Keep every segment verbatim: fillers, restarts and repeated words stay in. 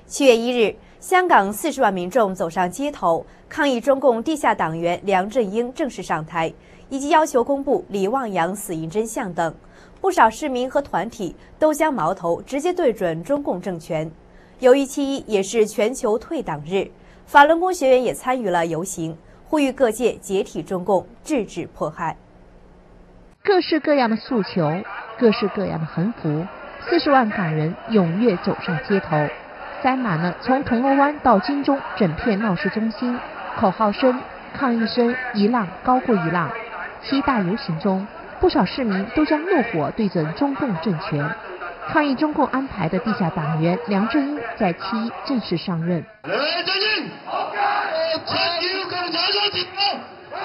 七月一日，香港四十万民众走上街头，抗议中共地下党员梁振英正式上台，以及要求公布李旺阳死因真相等。不少市民和团体都将矛头直接对准中共政权。由于七一也是全球退党日，法轮功学员也参与了游行，呼吁各界解体中共，制止迫害。 各式各样的诉求，各式各样的横幅，四十万港人踊跃走上街头，塞满了从铜锣湾到金钟整片闹市中心，口号声、抗议声一浪高过一浪。七大游行中，不少市民都将怒火对准中共政权，抗议中共安排的地下党员梁振英在七一正式上任。 梁振英，我要共產黨接班。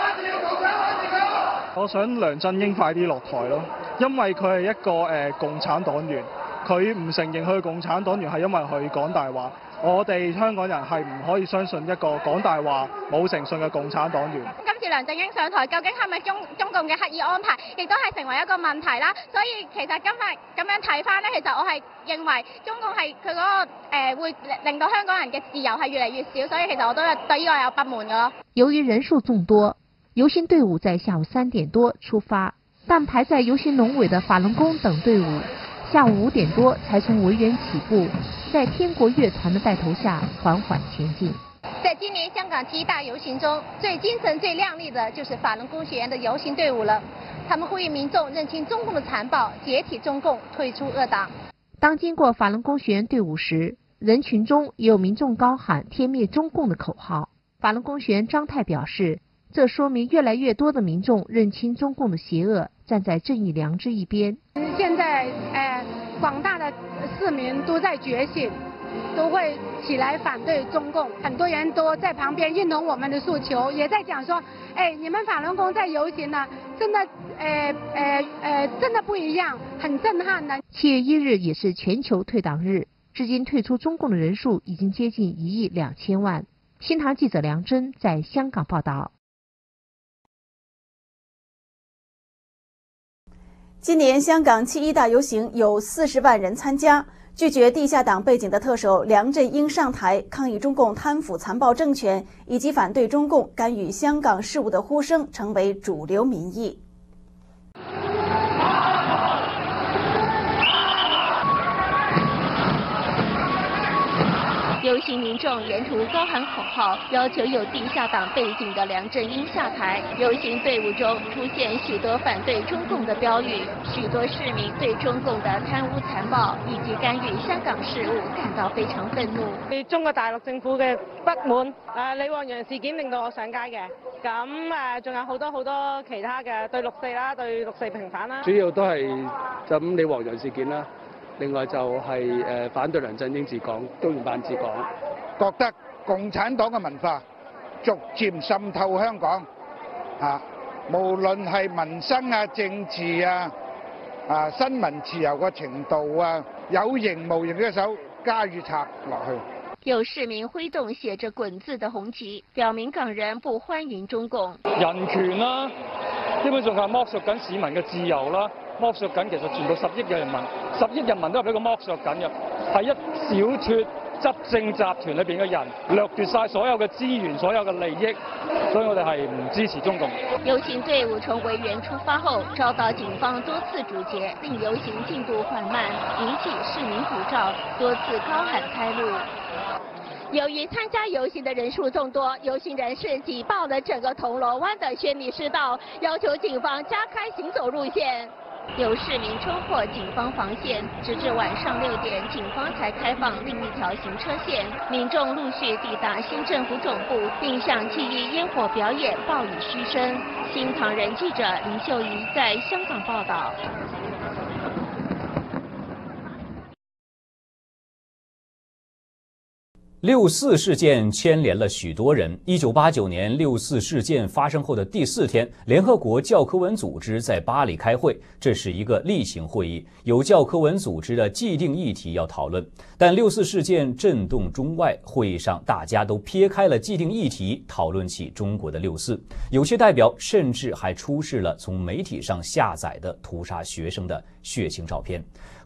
我想梁振英快啲落台咯，因為佢係一個誒、呃、共產黨員，佢唔承認佢係共產黨員係因為佢講大話。我哋香港人係唔可以相信一個講大話、冇誠信嘅共產黨員。 今次梁振英上台，究竟係咪中中共嘅刻意安排，亦都係成為一個問題啦。所以其實今日咁樣睇翻呢，其實我係認為中共係佢嗰個誒、呃、會令到香港人嘅自由係越嚟越少，所以其實我都係對呢個有不滿嘅咯。 由於人數眾多，遊行隊伍在下午三點多出發，但排在遊行龍尾的法輪功等隊伍，下午五點多才從維園起步，在天國樂團的帶頭下緩緩前進。 在今年香港七大遊行中，最精神最亮麗的就是法輪功學員的遊行隊伍了。他們呼籲民眾認清中共的殘暴，解體中共，退出惡黨。 當經過法輪功學員隊伍時，人群中也有民眾高喊天滅中共的口號。法輪功學員張太表示，這說明越來越多的民眾認清中共的邪惡，站在正義良知一邊。 現在呃廣大的市民都在覺醒，都會起來反對中共，很多人都在旁邊認同我們的訴求，也在講說，哎，你們法輪功在遊行呢，真的，呃呃呃，真的不一樣，很震撼的。 七月一日也是全球退黨日，至今退出中共的人數已經接近一億兩千萬。新唐記者梁真在香港報道。 今年香港七一大遊行有四十萬人參加，拒絕地下黨背景的特首梁振英上台，抗議中共貪腐殘暴政權以及反對中共干預香港事務的呼聲成為主流民意。 游行民眾沿途高喊口號，要求有地下黨背景的梁振英下台。遊行隊伍中出現許多反對中共的標語，許多市民對中共的貪污殘暴以及干預香港事務感到非常憤怒。 對中國大陸政府嘅不滿，誒李旺陽事件令到我上街嘅，咁誒仲有好多好多其他嘅對六四啦，對六四平反啦。 主要都係就咁李旺陽事件啦。另外就係誒反對梁振英治港、中聯辦治港， 覺得共產黨嘅文化逐漸滲透香港啊，無論係民生啊、政治啊、啊新聞自由嘅程度啊，有形無形嘅手加以插落去。 有市民揮動寫着滾字的紅旗，表明港人不歡迎中共。 人權啦、啊，基本上係剝削緊市民嘅自由啦。剝削緊，其實全部十億嘅人民，十億人民都係俾佢剝削緊嘅，係一小撮執政集團裏邊嘅人掠奪晒所有嘅資源、所有嘅利益，所以我哋係唔支持中共。 遊行隊伍從維園出發後，遭到警方多次阻截，令遊行進度緩慢，引起市民鼓噪，多次高喊開路。由於參加遊行的人數眾多，遊行人士擠爆了整個銅鑼灣的宣禮士道，要求警方加開行走路線。有市民衝破警方防線，直至晚上六點，警方才開放另一條行車線。民眾陸續抵達新政府總部，並向七一煙火表演報以噓聲。新唐人記者林秀儀在香港報道。 六四事件牵连了许多人。一九八九年六四事件发生后的第四天，联合国教科文组织在巴黎开会，这是一个例行会议，有教科文组织的既定议题要讨论。但六四事件震动中外，会议上大家都撇开了既定议题，讨论起中国的六四。有些代表甚至还出示了从媒体上下载的屠杀学生的血腥照片。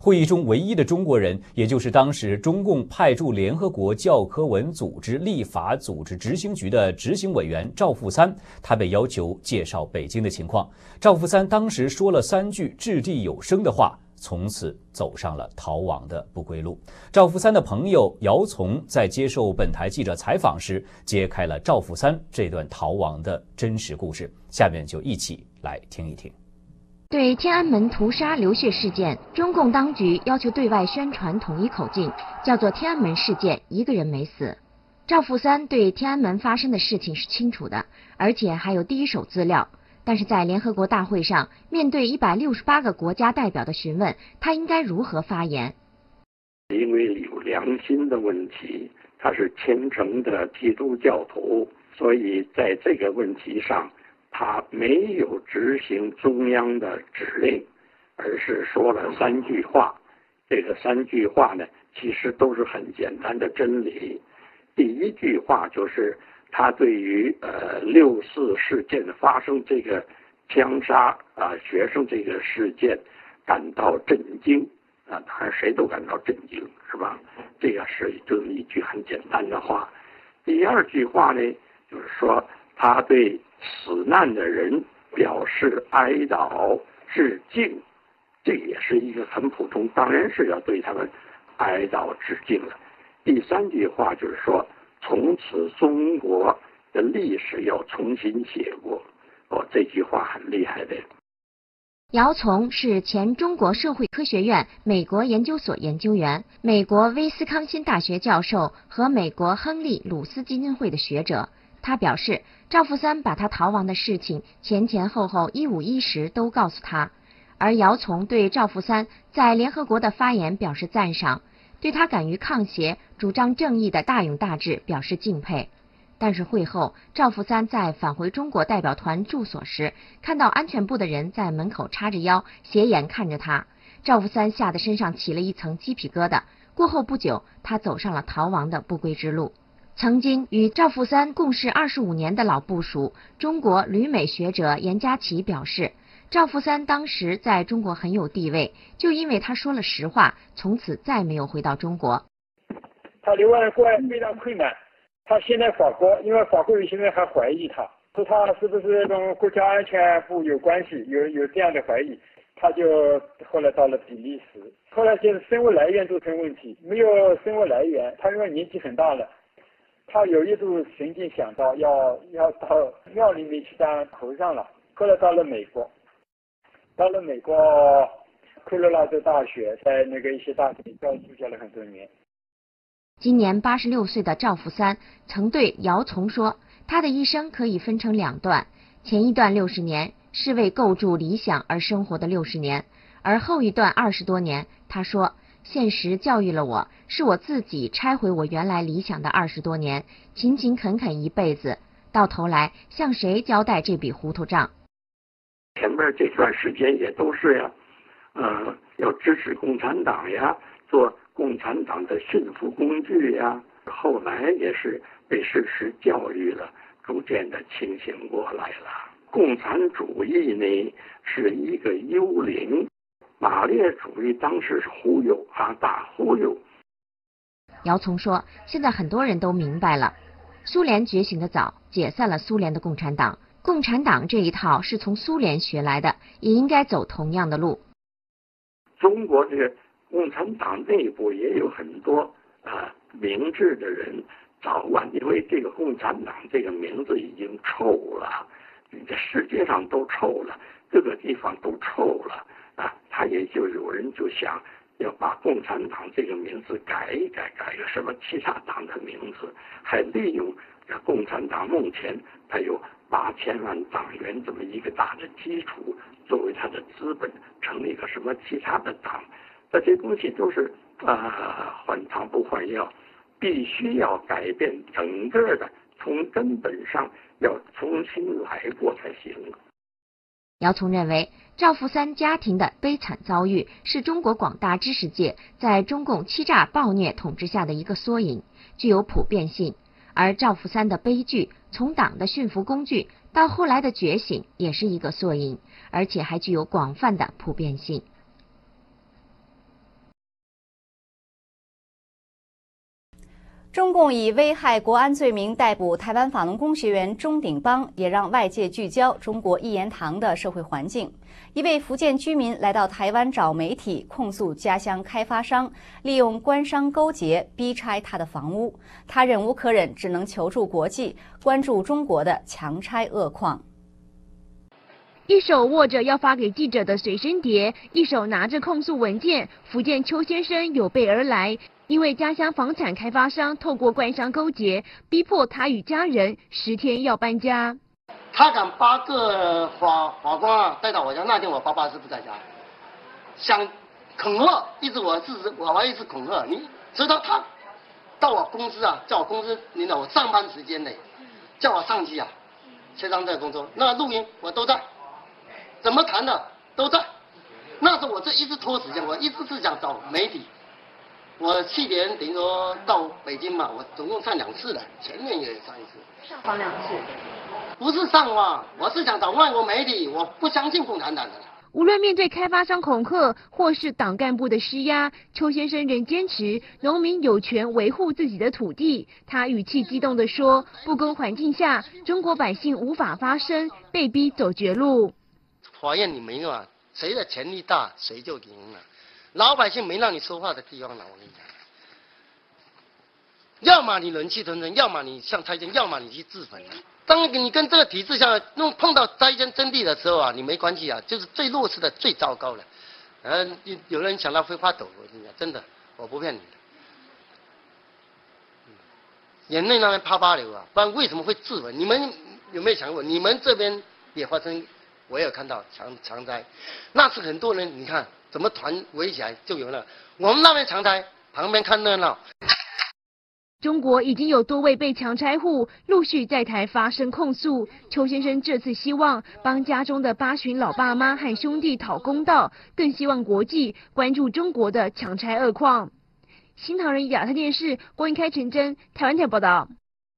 会议中唯一的中国人，也就是当时中共派驻联合国教科文组织立法组织执行局的执行委员赵富三，他被要求介绍北京的情况。赵富三当时说了三句掷地有声的话，从此走上了逃亡的不归路。赵富三的朋友姚从在接受本台记者采访时，揭开了赵富三这段逃亡的真实故事。下面就一起来听一听。 对天安门屠杀流血事件，中共当局要求对外宣传统一口径，叫做天安门事件，一个人没死。赵富三对天安门发生的事情是清楚的，而且还有第一手资料。但是在联合国大会上，面对一百六十八个国家代表的询问，他应该如何发言？ 因为有良心的问题，他是虔诚的基督教徒，所以在这个问题上，他没有执行中央的指令，而是说了三句话。这个三句话呢，其实都是很简单的真理。第一句话就是他对于呃六四事件发生这个枪杀啊、呃、学生这个事件感到震惊啊，当然谁都感到震惊，是吧？这个是就是一句很简单的话。第二句话呢，就是说他对死难的人表示哀悼致敬，这也是一个很普通，当然是要对他们哀悼致敬了。第三句话就是说，从此中国的历史要重新写过。哦，这句话很厉害的。 姚从是前中国社会科学院美国研究所研究员、美国威斯康辛大学教授和美国亨利·鲁斯基金会的学者。他表示，赵富三把他逃亡的事情前前后后一五一十都告诉他。而姚从对赵富三在联合国的发言表示赞赏，对他敢于抗邪、主张正义的大勇大志表示敬佩。但是会后，赵富三在返回中国代表团住所时，看到安全部的人在门口叉着腰，斜眼看着他，赵富三吓得身上起了一层鸡皮疙瘩。过后不久，他走上了逃亡的不归之路。曾经与赵富三共事二十五年的老部属、中国旅美学者严家琪表示，赵富三当时在中国很有地位，就因为他说了实话，从此再没有回到中国。 他留在国外非常困难，他现在法国，因为法国人现在还怀疑他，说他是不是跟国家安全部有关系，有有这样的怀疑，他就后来到了比利时，后来就是生活来源都成问题，没有生活来源，他因为年纪很大了，他有一度曾经想到要要到庙里面去当和尚了，后来到了美国，到了美国科罗拉多大学，在那个一些大学教住教了很多年。 今年八十六岁的赵富三曾对姚从说，他的一生可以分成两段，前一段六十年是为构筑理想而生活的六十年，而后一段二十多年，他说，现实教育了我，是我自己拆毁我原来理想的二十多年，勤勤恳恳一辈子，到头来向谁交代这笔糊涂账？ 前面这段时间也都是呀，呃，要支持共产党呀，做共产党的驯服工具呀，后来也是被事实教育了，逐渐的清醒过来了。共产主义呢是一个幽灵，马列主义当时是忽悠啊，大忽悠。 姚从说，现在很多人都明白了，苏联觉醒的早，解散了苏联的共产党，共产党这一套是从苏联学来的，也应该走同样的路。 中国这个共产党内部也有很多啊、呃、明智的人，早晚因为这个共产党这个名字已经臭了，这世界上都臭了，各个地方都臭了啊，他也就有人就想要把共产党这个名字改一改，改个什么其他党的名字，还利用这共产党目前它有八千万党员这么一个大的基础作为它的资本，成立一个什么其他的党。这些东西都是啊、呃、换汤不换药，必须要改变整个的，从根本上要重新来过才行。 姚从认为，赵富三家庭的悲惨遭遇是中国广大知识界在中共欺诈暴虐统治下的一个缩影，具有普遍性。而赵富三的悲剧，从党的驯服工具到后来的觉醒，也是一个缩影，而且还具有广泛的普遍性。 中共以危害国安罪名逮捕台湾法轮功学员钟鼎邦，也让外界聚焦中国一言堂的社会环境。一位福建居民来到台湾找媒体控诉家乡开发商利用官商勾结逼拆他的房屋，他忍无可忍，只能求助国际，关注中国的强拆恶况。 一手握着要发给记者的随身碟，一手拿着控诉文件，福建邱先生有备而来。因为家乡房产开发商透过官商勾结，逼迫他与家人十天要搬家。 他敢八个法法官啊带到我家，那天我爸爸是不在家，想恐吓，一直我是我娃一直恐吓你，直到他到我公司啊，叫我公司领导我上班时间呢，叫我上去啊，协商这个工作，那录音我都在，怎么谈的都在。那时候我这一直拖时间，我一直是想找媒体。我去年等于说到北京嘛，我总共上两次了，前年也上一次。 上访两次。 不是上访，我是想找外国媒体，我不相信共产党的。 无论面对开发商恐吓或是党干部的施压，邱先生仍坚持农民有权维护自己的土地。他语气激动地说：“不公环境下，中国百姓无法发声，被逼走绝路。” 法院你没有啊，谁的权力大，谁就赢了。老百姓没让你说话的地方了，我跟你讲，要么你忍气吞声，要么你像拆迁，要么你去自焚。当你跟这个体制下弄碰到拆迁征地的时候啊，你没关系啊，就是最弱势的、最糟糕的。呃，有人想到会发抖，我跟你讲，真的，我不骗你的，眼泪那边啪啪流啊，不然为什么会自焚？你们有没有想过，你们这边也发生？我也有看到强强灾，那是很多人，你看。怎么团围起来就有了？我们那边强拆，旁边看热闹。 中国已经有多位被强拆户陆续在台发声控诉。邱先生这次希望帮家中的八旬老爸妈和兄弟讨公道，更希望国际关注中国的强拆恶况。新唐人亚太电视郭英开、陈真，台湾台报道。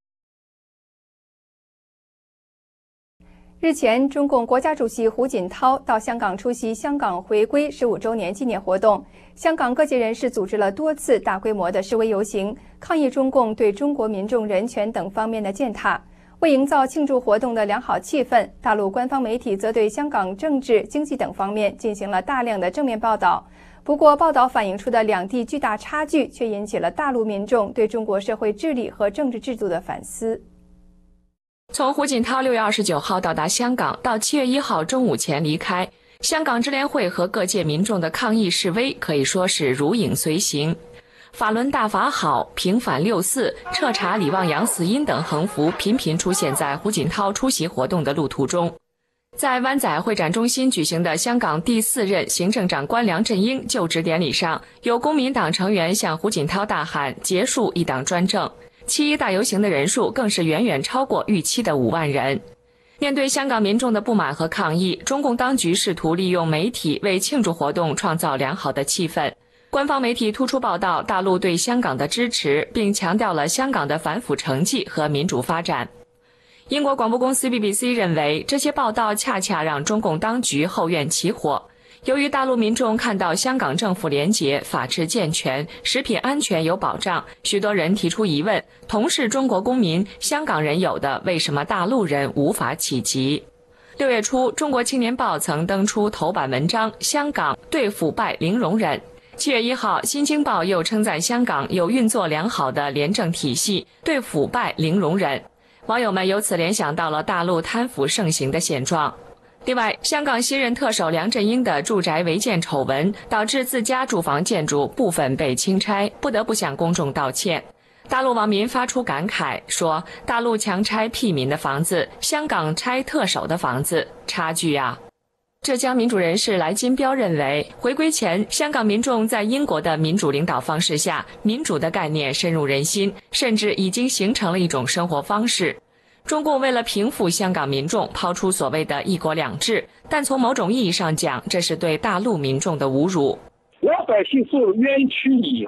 日前，中共国家主席胡锦涛到香港出席香港回归十五周年纪念活动。香港各界人士组织了多次大规模的示威游行，抗议中共对中国民众人权等方面的践踏。为营造庆祝活动的良好气氛，大陆官方媒体则对香港政治、经济等方面进行了大量的正面报道。不过，报道反映出的两地巨大差距，却引起了大陆民众对中国社会治理和政治制度的反思。 从胡锦涛六月二十九号到达香港到七月一号中午前离开，香港支联会和各界民众的抗议示威可以说是如影随形。法轮大法好、平反六四、彻查李旺阳死因等横幅频频出现在胡锦涛出席活动的路途中。在湾仔会展中心举行的香港第四任行政长官梁振英就职典礼上，有公民党成员向胡锦涛大喊“结束一党专政”。七一大游行的人数更是远远超过预期的五万人。面对香港民众的不满和抗议，中共当局试图利用媒体为庆祝活动创造良好的气氛。官方媒体突出报道大陆对香港的支持，并强调了香港的反腐成绩和民主发展。英国广播公司 B B C 认为，这些报道恰恰让中共当局后院起火。由于大陆民众看到香港政府廉洁、法治健全、食品安全有保障，许多人提出疑问：同是中国公民，香港人有的，为什么大陆人无法企及？六月初，中国青年报曾登出头版文章：香港对腐败零容忍。七月一号，新京报又称赞香港有运作良好的廉政体系，对腐败零容忍。网友们由此联想到了大陆贪腐盛行的现状。另外，香港新任特首梁振英的住宅违建丑闻，导致自家住房建筑部分被清拆，不得不向公众道歉。大陆网民发出感慨，说大陆强拆屁民的房子，香港拆特首的房子，差距啊！浙江民主人士来金彪认为，回归前，香港民众在英国的民主领导方式下，民主的概念深入人心，甚至已经形成了一种生活方式。中共为了平复香港民众，抛出所谓的一国两制，但从某种意义上讲，这是对大陆民众的侮辱。 老百姓受冤屈以后，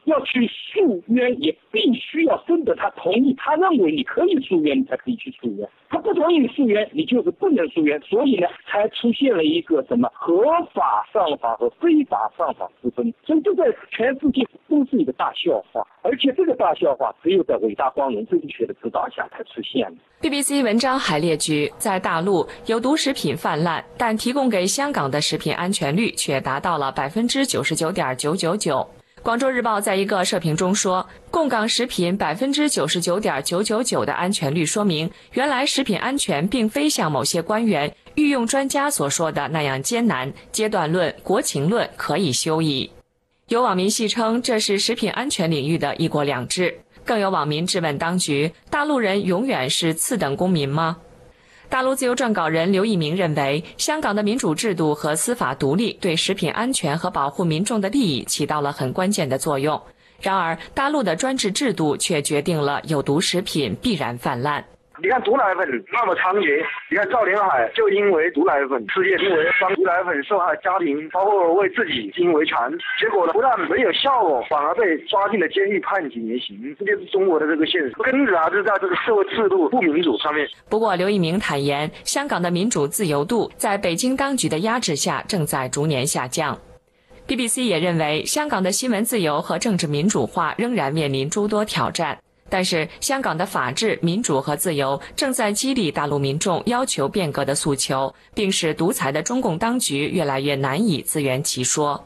要去诉冤，也必须要征得他同意，他认为你可以诉冤，你才可以去诉冤。他不同意你诉冤，你就是不能诉冤。所以呢，才出现了一个什么合法上访和非法上访之分。所以这在全世界都是一个大笑话，而且这个大笑话只有在伟大光荣正确的指导下才出现的。 B B C 文章还列举，在大陆有毒食品泛滥，但提供给香港的食品安全率却达到了百分之九十九点九九九。广州日报在一个社评中说，供港食品百分之九十九点九九九的安全率，说明原来食品安全并非像某些官员、御用专家所说的那样艰难，阶段论、国情论可以休矣。有网民戏称这是食品安全领域的一国两制，更有网民质问当局：大陆人永远是次等公民吗？大陆自由撰稿人刘一鸣认为，香港的民主制度和司法独立对食品安全和保护民众的利益起到了很关键的作用。然而，大陆的专制制度却决定了有毒食品必然泛滥。 你看毒奶粉那么猖獗，你看赵连海就因为毒奶粉事件，因为帮毒奶粉受害家庭，包括为自己因为馋，结果呢不但没有效果，反而被抓进了监狱，判几年刑。这就是中国的这个现实，根子还是在这个社会制度不民主上面。 不过，刘一鸣坦言，香港的民主自由度在北京当局的压制下正在逐年下降。B B C 也认为，香港的新闻自由和政治民主化仍然面临诸多挑战。但是，香港的法治、民主和自由正在激励大陆民众要求变革的诉求，并使独裁的中共当局越来越难以自圆其说。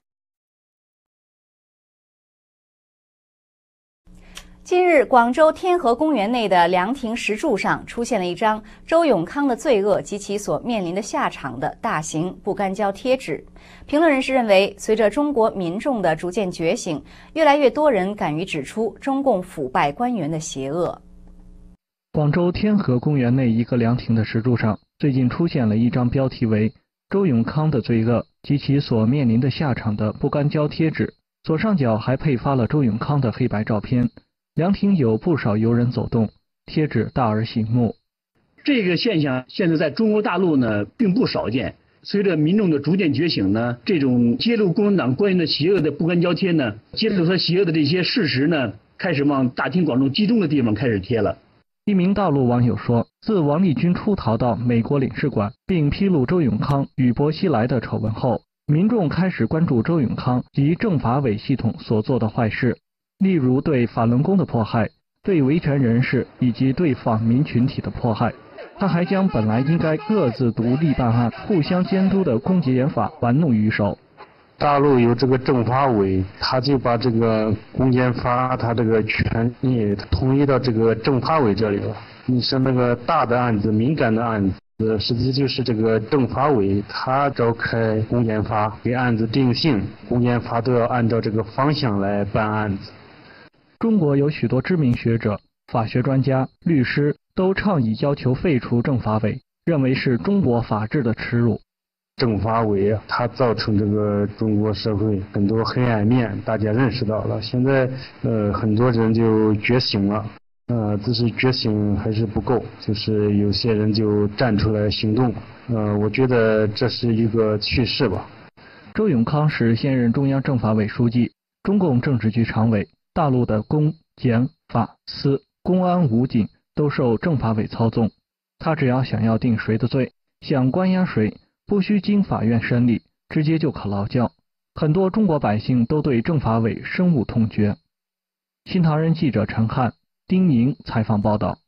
近日，广州天河公园内的凉亭石柱上出现了一张周永康的罪恶及其所面临的下场的大型不干胶贴纸。评论人士认为，随着中国民众的逐渐觉醒，越来越多人敢于指出中共腐败官员的邪恶。 广州天河公园内一个凉亭的石柱上，最近出现了一张标题为“周永康的罪恶及其所面临的下场”的不干胶贴纸，左上角还配发了周永康的黑白照片。凉亭有不少游人走动，贴纸大而醒目。 这个现象现在在中国大陆呢并不少见。随着民众的逐渐觉醒呢，这种揭露共产党官员的邪恶的不干胶贴呢，揭露他邪恶的这些事实呢，开始往大庭广众集中的地方开始贴了。 一名大陆网友说，自王立军出逃到美国领事馆，并披露周永康与薄熙来的丑闻后，民众开始关注周永康及政法委系统所做的坏事。例如对法轮功的迫害，对维权人士以及对访民群体的迫害。他还将本来应该各自独立办案、互相监督的公检法玩弄于手。 大陆有这个政法委，他就把这个公检法他这个权力统一到这个政法委这里了。你像那个大的案子、敏感的案子，实际就是这个政法委他召开公检法，给案子定性，公检法都要按照这个方向来办案子。 中国有许多知名学者、法学专家、律师都倡议要求废除政法委，认为是中国法治的耻辱。 政法委啊，它造成这个中国社会很多黑暗面，大家认识到了。现在呃，很多人就觉醒了，呃，只是觉醒还是不够，就是有些人就站出来行动。呃，我觉得这是一个趋势吧。 周永康是现任中央政法委书记、中共政治局常委。大陆的公、检、法、司、公安、武警都受政法委操纵，他只要想要定谁的罪，想关押谁，不需经法院审理，直接就可劳教。很多中国百姓都对政法委深恶痛绝。新唐人记者陈汉、丁宁采访报道。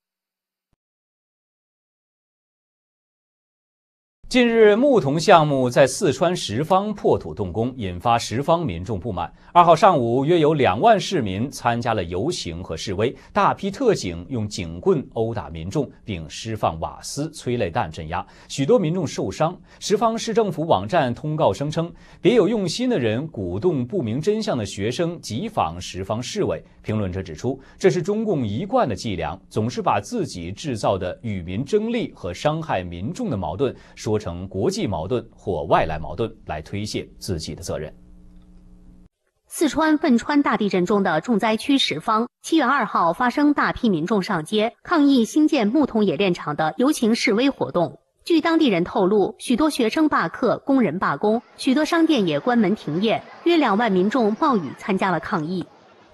近日，牧童项目在四川什邡破土动工，引发什邡民众不满。二号上午，约有两万市民参加了游行和示威，大批特警用警棍殴打民众，并释放瓦斯、催泪弹镇压，许多民众受伤。什邡市政府网站通告声称，别有用心的人鼓动不明真相的学生急访什邡市委。评论者指出，这是中共一贯的伎俩，总是把自己制造的与民争利和伤害民众的矛盾说成国际矛盾或外来矛盾，来推卸自己的责任。 四川汾川大地震中的重灾区什邡，七月二号发生大批民众上街抗议新建牧童冶炼厂的游行示威活动。据当地人透露，许多学生罢课，工人罢工，许多商店也关门停业，约两万民众冒雨参加了抗议。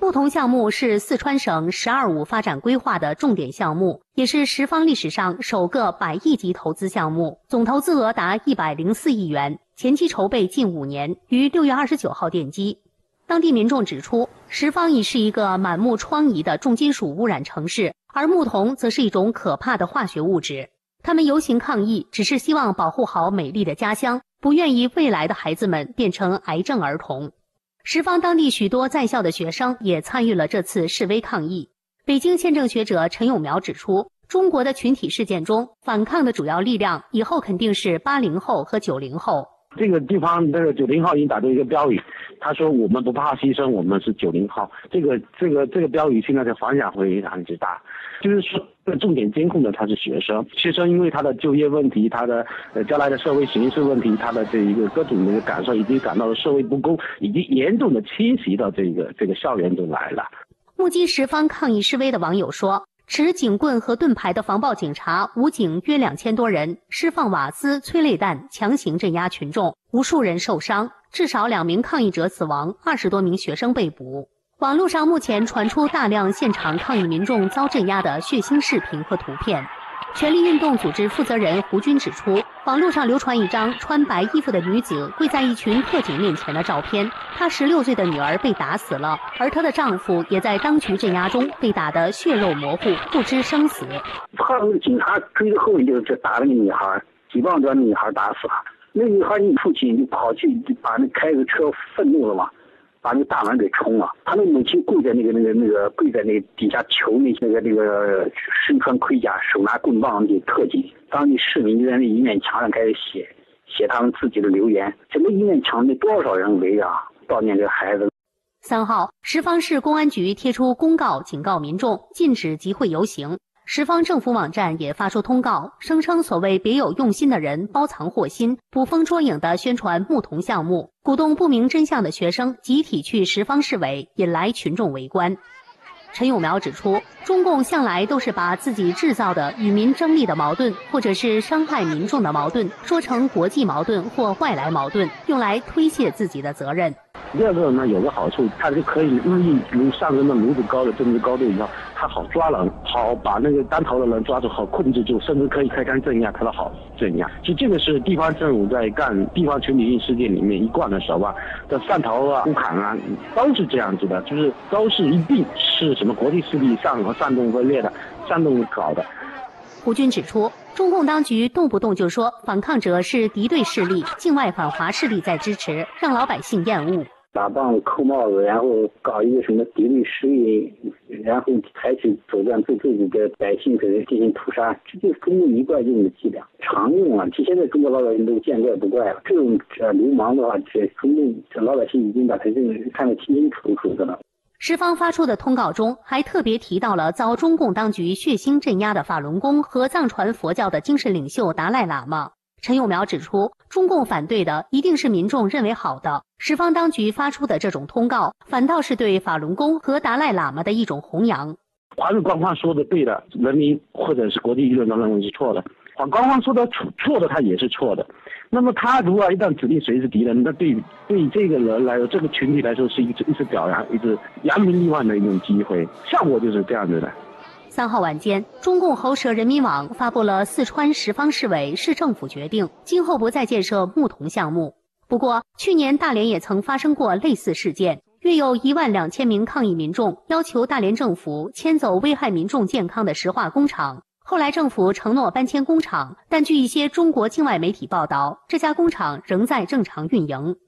牧童项目是四川省“十二五”发展规划的重点项目，也是十方历史上首个百亿级投资项目，总投资额达一百零四亿元，前期筹备近五年，于六月二十九号奠基。当地民众指出，十方已是一个满目疮痍的重金属污染城市，而牧童则是一种可怕的化学物质。他们游行抗议，只是希望保护好美丽的家乡，不愿意未来的孩子们变成癌症儿童。十方当地许多在校的学生也参与了这次示威抗议。北京宪政学者陈永苗指出，中国的群体事件中，反抗的主要力量以后肯定是八零后和九零后。 这个地方这个九零后已经打出一个标语，他说我们不怕牺牲，我们是九零后。这个这个这个标语现在的反响会非常之大，就是说重点监控的他是学生，学生因为他的就业问题，他的呃将来的社会形势问题，他的这一个各种的感受，以及感到的社会不公，已经严重的侵袭到这个这个校园中来了。 目击十方抗议示威的网友说，持警棍和盾牌的防暴警察武警约两千多人，释放瓦斯、催泪弹，强行镇压群众，无数人受伤，至少两名抗议者死亡，二十多名学生被捕。网络上目前传出大量现场抗议民众遭镇压的血腥视频和图片。权力运动组织负责人胡军指出，网络上流传一张穿白衣服的女子跪在一群特警面前的照片，她十六岁的女儿被打死了，而她的丈夫也在当局镇压中被打得血肉模糊，不知生死。 后来警察追着后面就就打了那个女孩，几棒就把那女孩打死了。那女孩你父亲就跑去就把那开个车愤怒了嘛，把那个大门给冲了。他那母亲跪在那个那个那个跪在那个底下求那那个那个身穿盔甲手拿棍棒的特警。当地市民就在那一面墙上开始写写他们自己的留言，整个一面墙内多少人围着悼念这个孩子。 三号，十方市公安局贴出公告，警告民众禁止集会游行。十方政府网站也发出通告，声称所谓别有用心的人包藏祸心，捕风捉影地宣传牧童项目，鼓动不明真相的学生集体去十方市委，引来群众围观。陈永苗指出，中共向来都是把自己制造的与民争利的矛盾，或者是伤害民众的矛盾，说成国际矛盾或外来矛盾，用来推卸自己的责任。 第二个呢，有个好处，它就可以日益如上升到如此高的政治高度以后，它好抓人，好把那个单头的人抓住，好控制住，甚至可以开枪镇压，它都好镇压。其实这个是地方政府在干地方群体性事件里面一贯的手腕，这汕头啊、乌坎啊，都是这样子的，就是都是一定是什么国际势力上和煽动分裂的，煽动搞的。 胡军指出，中共当局动不动就说反抗者是敌对势力、境外反华势力在支持，让老百姓厌恶。 打棒扣帽子，然后搞一个什么敌对势力，然后采取手段对自己的百姓给人进行屠杀，这就是中共一贯用的伎俩，常用啊！这现在中国老百姓都见怪不怪了。这种呃流氓的话，这中共这老百姓已经把他认为看得清清楚楚的了。 十方发出的通告中还特别提到了遭中共当局血腥镇压的法轮功和藏传佛教的精神领袖达赖喇嘛。陈永苗指出，中共反对的一定是民众认为好的，十方当局发出的这种通告，反倒是对法轮功和达赖喇嘛的一种弘扬。 华人官方说的对的，人民或者是国际舆论都认为是错的；官方说的错的，他也是错的。那么他如果一旦指定谁是敌人，那对对这个人来说，这个群体来说是一次一次表扬，一次扬名立万的一种机会，效果就是这样子的。 三号晚间，中共喉舌人民网发布了四川十方市委市政府决定，今后不再建设牧童项目。不过，去年大连也曾发生过类似事件，约有一万两千名抗议民众要求大连政府迁走危害民众健康的石化工厂。后来政府承诺搬迁工厂，但据一些中国境外媒体报道，这家工厂仍在正常运营。